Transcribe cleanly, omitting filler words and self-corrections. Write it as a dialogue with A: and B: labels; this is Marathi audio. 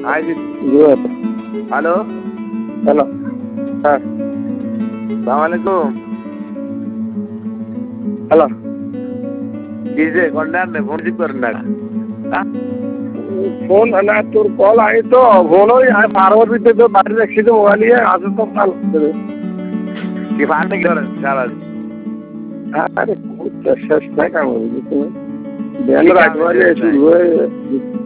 A: हेलो
B: हेलो हाँ
A: सलामकुम
B: हेलो
A: किसे कॉन्टैक्ट फोन रिसीव करना
B: फोन ना तोर कॉल आई तो फोन ही आहे फारवर भी तो बाहेर रखी मोबाईल आहे असं तो काल
A: की फार नाही केलं चाल
B: अरे खूप तशाच नाही का म्हणजे तुम्ही बॅनर आठवाले सुरू आहे